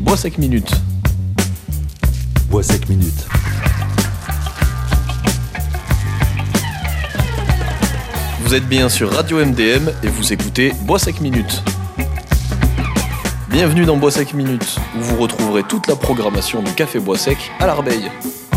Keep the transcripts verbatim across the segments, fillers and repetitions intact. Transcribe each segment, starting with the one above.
Boissec Minute. Boissec Minute. Vous êtes bien sur Radio M D M et vous écoutez Boissec Minute. Bienvenue dans Boissec Minute, où vous retrouverez toute la programmation du Café Boissec à l'Arbeille.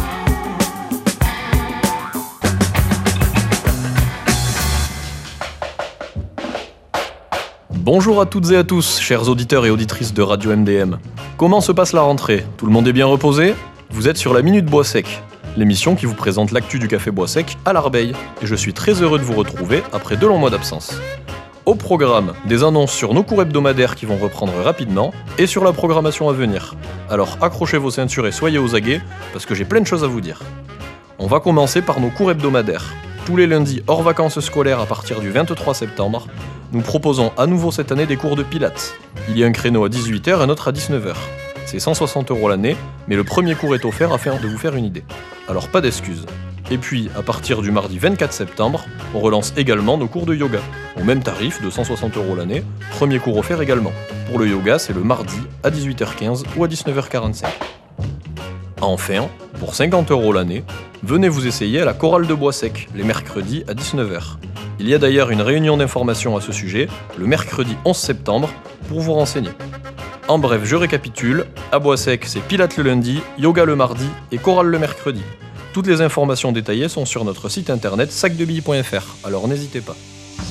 Bonjour à toutes et à tous, chers auditeurs et auditrices de Radio M D M. Comment se passe la rentrée ? Tout le monde est bien reposé ? Vous êtes sur la Minute Boissec, l'émission qui vous présente l'actu du Café Boissec à l'Arbeille. Et je suis très heureux de vous retrouver après deux longs mois d'absence. Au programme, des annonces sur nos cours hebdomadaires qui vont reprendre rapidement et sur la programmation à venir. Alors accrochez vos ceintures et soyez aux aguets, parce que j'ai plein de choses à vous dire. On va commencer par nos cours hebdomadaires. Tous les lundis hors vacances scolaires à partir du vingt-trois septembre, nous proposons à nouveau cette année des cours de pilates. Il y a un créneau à dix-huit heures et un autre à dix-neuf heures. C'est cent soixante euros l'année, mais le premier cours est offert afin de vous faire une idée. Alors pas d'excuses. Et puis, à partir du mardi vingt-quatre septembre, on relance également nos cours de yoga. Au même tarif de cent soixante euros l'année, premier cours offert également. Pour le yoga, c'est le mardi à dix-huit heures quinze ou à dix-neuf heures quarante-cinq. Enfin, pour cinquante euros l'année, venez vous essayer à la chorale de Boissec, les mercredis à dix-neuf heures. Il y a d'ailleurs une réunion d'information à ce sujet, le mercredi onze septembre, pour vous renseigner. En bref, je récapitule, à Boissec, c'est pilates le lundi, yoga le mardi et chorale le mercredi. Toutes les informations détaillées sont sur notre site internet sac de billes point f r, alors n'hésitez pas.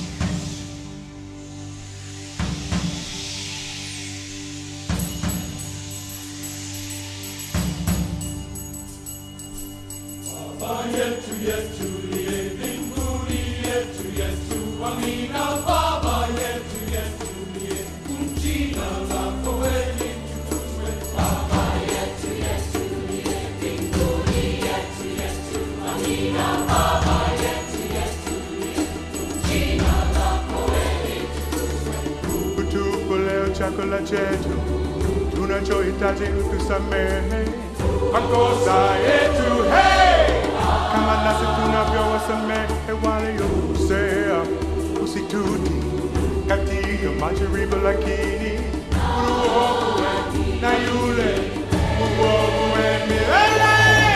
Chakula chetu tunachohitaji utusamehe makosa yetu, hey! Kama nasi tunavyowasamehe waliokosea, usituti katika majaribu, lakini utuokoe na yule uokoe milele.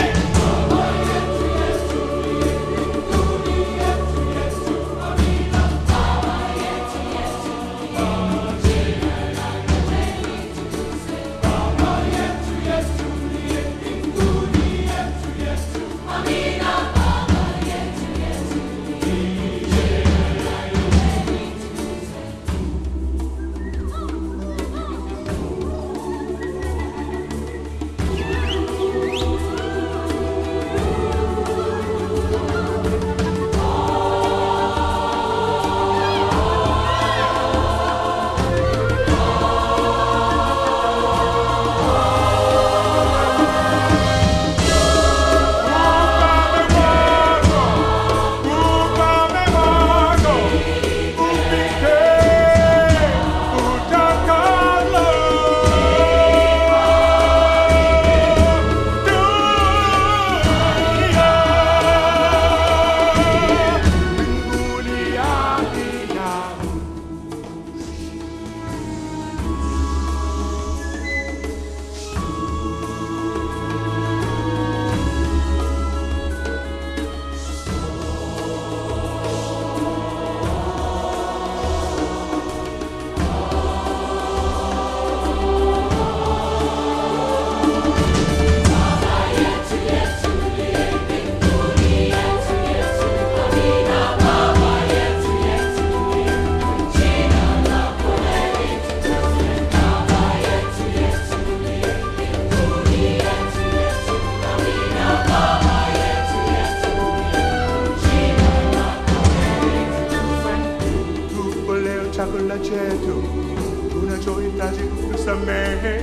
Chakula chetu tunachohitaji utusamehe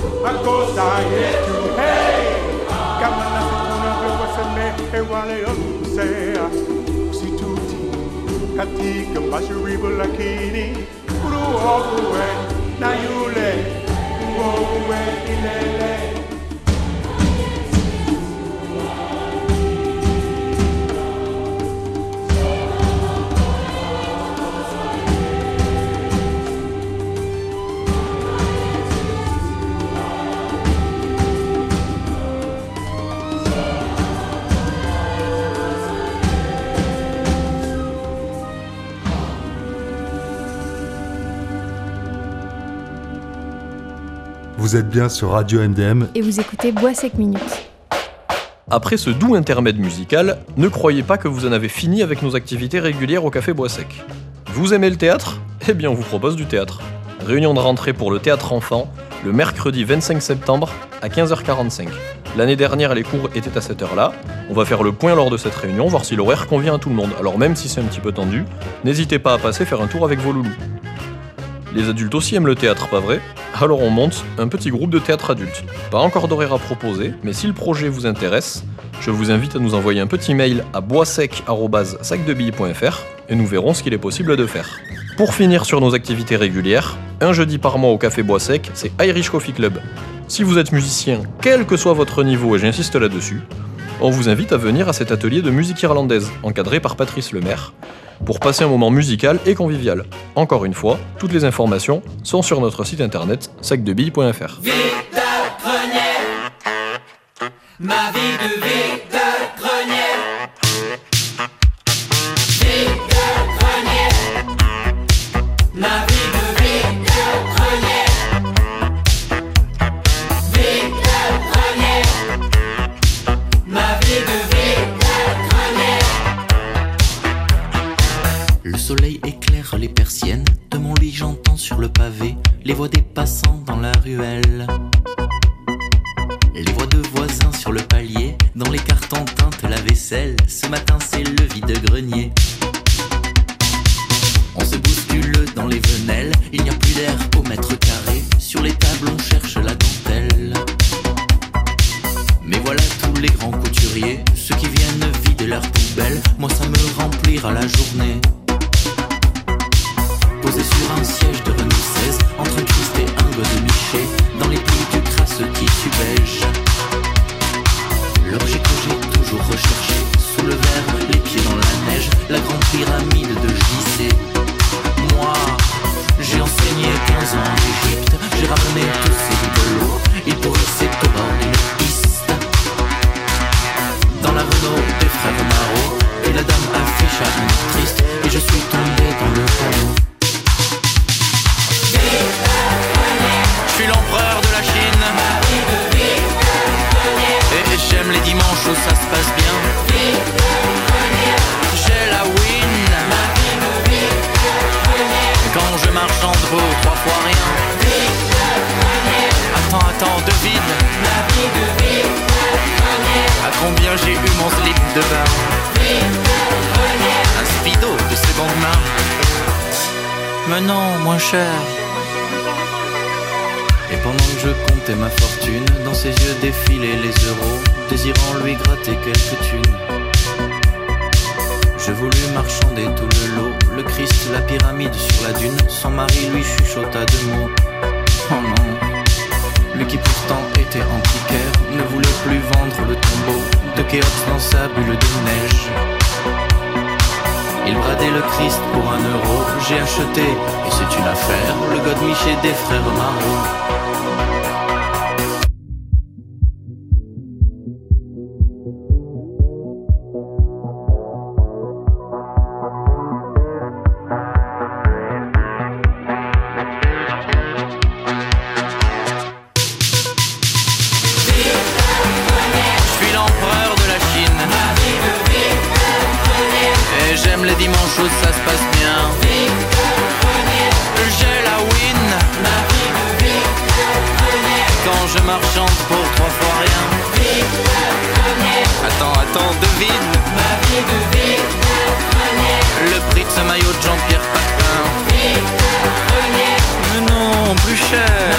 makosa yetu, hey! Kama nasi tunavyowasamehe waliokosea, usituti katika majaribu, lakini utuokoe na yule uokoe milele. Vous êtes bien sur Radio M D M. Et vous écoutez Bois Sec Minute. Après ce doux intermède musical, ne croyez pas que vous en avez fini avec nos activités régulières au Café Bois Sec. Vous aimez le théâtre ? Eh bien on vous propose du théâtre. Réunion de rentrée pour le théâtre enfant, le mercredi vingt-cinq septembre à quinze heures quarante-cinq. L'année dernière, les cours étaient à cette heure-là. On va faire le point lors de cette réunion, voir si l'horaire convient à tout le monde. Alors même si c'est un petit peu tendu, n'hésitez pas à passer faire un tour avec vos loulous. Les adultes aussi aiment le théâtre, pas vrai ? Alors on monte un petit groupe de théâtre adulte. Pas encore d'horaire à proposer, mais si le projet vous intéresse, je vous invite à nous envoyer un petit mail à boissec arobase sac de billes point f r et nous verrons ce qu'il est possible de faire. Pour finir sur nos activités régulières, un jeudi par mois au Café Bois Sec, c'est Irish Coffee Club. Si vous êtes musicien, quel que soit votre niveau, et j'insiste là-dessus, on vous invite à venir à cet atelier de musique irlandaise, encadré par Patrice Lemaire, pour passer un moment musical et convivial. Encore une fois, toutes les informations sont sur notre site internet sac de billes point f r. Vide de grenier, ma vie de vide de grenier. Vide de grenier, ma vie de vide de grenier. Vide de grenier, ma vie de vide de grenier. Le soleil éclaire les persiennes de mon lit, j'entends sur le pavé les voix des passants dans la ruelle. Les voix de voisins sur le palier, dans les cartons teintent la vaisselle. Ce matin c'est le vide-grenier. On se bouscule dans les venelles, il n'y a plus d'air au mètre carré. Sur les tables on cherche la dentelle. Mais voilà tous les grands couturiers, ceux qui viennent vider leurs poubelles. Moi ça me remplira la journée. Posé sur un siège de Renault seize, entre un Christ et un Godemiché, dans les plis du crasse tissu beige. L'objet que j'ai toujours recherché, sous le verre, les pieds dans la neige, la grande pyramide de J C. Moi, j'ai enseigné quinze ans en Égypte, j'ai ramené tous ces bibelots, ils pourrissaient au bord d'une piste. Dans la Renault des frères Marot, et la dame afficha un air triste, et je suis tombé dans le panneau. Je suis l'empereur de la Chine, et j'aime les dimanches où ça se passe bien. J'ai la win, quand je marchande pour trois fois rien. Attends, attends, devine à combien j'ai eu mon slip de bain. Un speedo de seconde main. Mais non, moins cher. Et pendant que je comptais ma fortune, dans ses yeux défilaient les euros, désirant lui gratter quelques thunes. Je voulus marchander tout le lot, le Christ, la pyramide sur la dune. Son mari lui chuchota deux mots. Oh non, lui qui pourtant était antiquaire, ne voulait plus vendre le tombeau de Khéops dans sa bulle de neige. Il bradait le Christ pour un euro, j'ai acheté, et c'est une affaire, le Godemiché des frères Marot. Les dimanches où ça se passe bien. J'ai la win, quand je marchande pour trois fois rien. Attends, attends, devine le prix de ce maillot de Jean-Pierre Papin. Mais non, plus cher.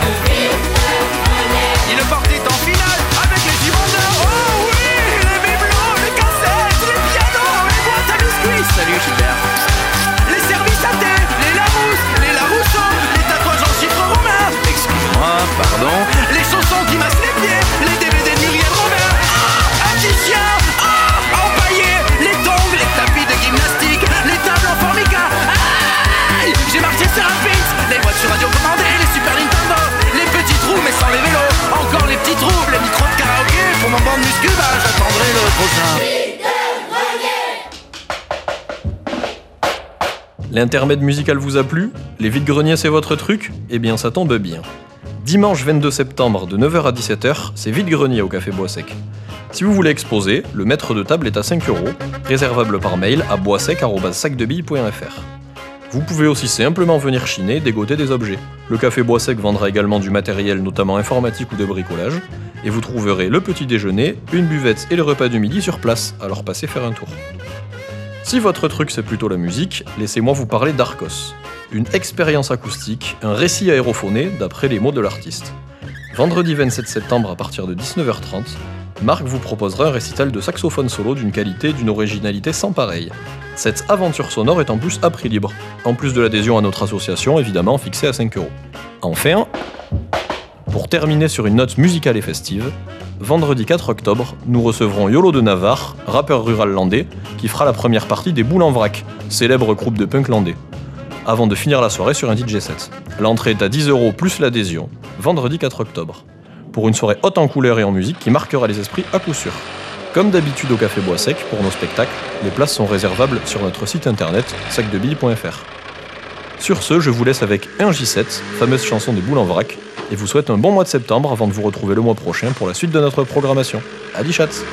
Il est parti en finale avec les Girondins. Oh oui, les bibelots, les cassettes, les pianos, les boîtes à biscuits. Salut Gilbert. Les services à thé, les Larousse, les Larousseau, les tatouages en chiffres romains. Excuse-moi, pardon. Les chaussons qui massent les pieds, les D V D de Muriel Robert. Ah, Addition, ah, empaillé, les tongs, les tapis de gymnastique, les tables en formica. Aïe, j'ai marché sur un Pix, les voitures radiocommandées, les Super Nintendo, les petits trous mais sans les vélos. Encore les petits trous, les micros de karaoké. Pour mon banc de muscu, bah j'attendrai le prochain. L'intermède musical vous a plu ? Les vides-greniers c'est votre truc ? Eh bien ça tombe bien. Dimanche vingt-deux septembre de neuf heures à dix-sept heures, c'est vide-grenier au Café Bois Sec. Si vous voulez exposer, le maître de table est à cinq euros, réservable par mail à boissec arobase sacdebille point f r. Vous pouvez aussi simplement venir chiner et dégoter des objets. Le Café Bois Sec vendra également du matériel notamment informatique ou de bricolage, et vous trouverez le petit déjeuner, une buvette et le repas du midi sur place, alors passez faire un tour. Si votre truc c'est plutôt la musique, laissez-moi vous parler d'Arcos. Une expérience acoustique, un récit aérophoné d'après les mots de l'artiste. Vendredi vingt-sept septembre à partir de dix-neuf heures trente, Marc vous proposera un récital de saxophone solo d'une qualité et d'une originalité sans pareille. Cette aventure sonore est en plus à prix libre, en plus de l'adhésion à notre association évidemment fixée à cinq euros. Enfin, pour terminer sur une note musicale et festive, vendredi quatre octobre, nous recevrons Yolo de Navarre, rappeur rural landais, qui fera la première partie des Boules en Vrac, célèbre groupe de punk landais, avant de finir la soirée sur un D J set. L'entrée est à dix euros plus l'adhésion, vendredi quatre octobre, pour une soirée haute en couleurs et en musique qui marquera les esprits à coup sûr. Comme d'habitude au Café Bois Sec, pour nos spectacles, les places sont réservables sur notre site internet sacdebille point f r. Sur ce, je vous laisse avec un J sept, fameuse chanson des Boules en Vrac, et vous souhaite un bon mois de septembre avant de vous retrouver le mois prochain pour la suite de notre programmation. Adi Schatz!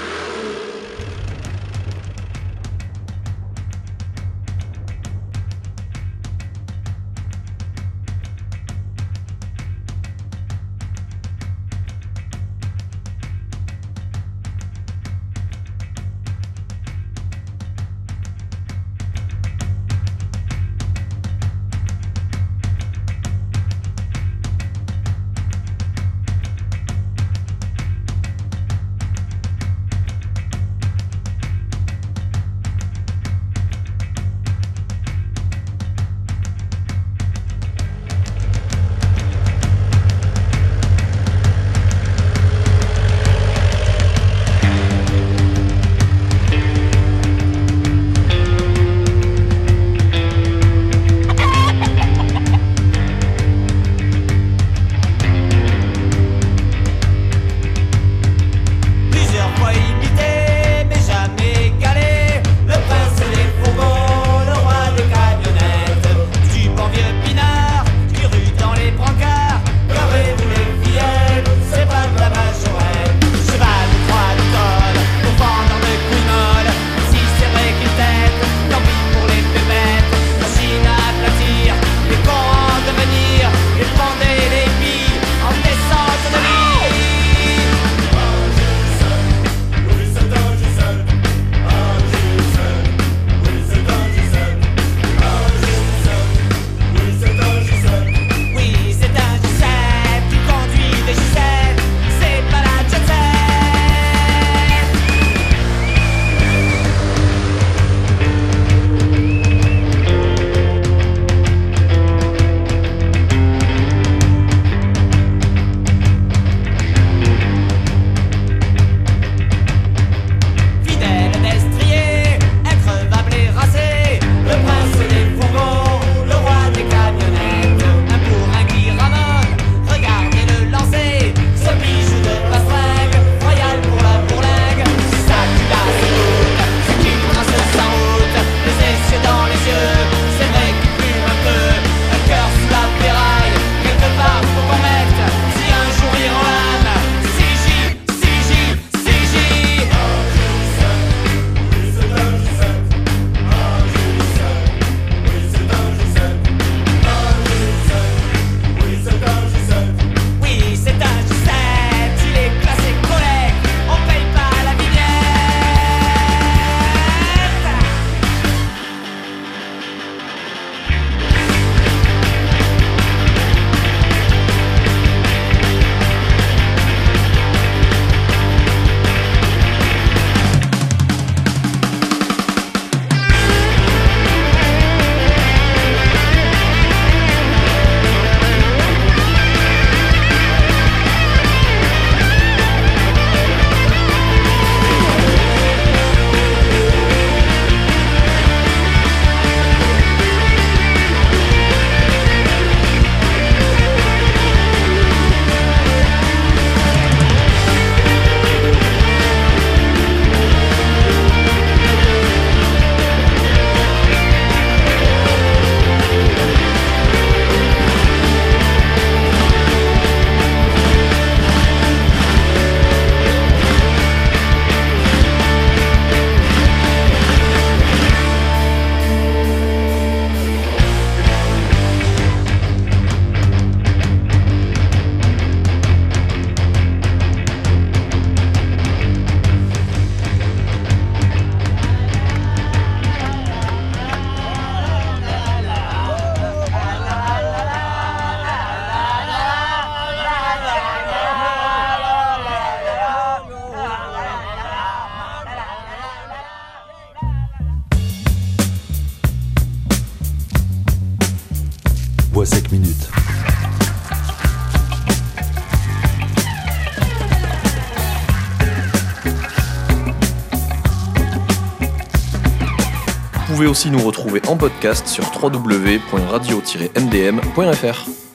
pouvez aussi nous retrouver en podcast sur w w w point radio tiret m d m point f r.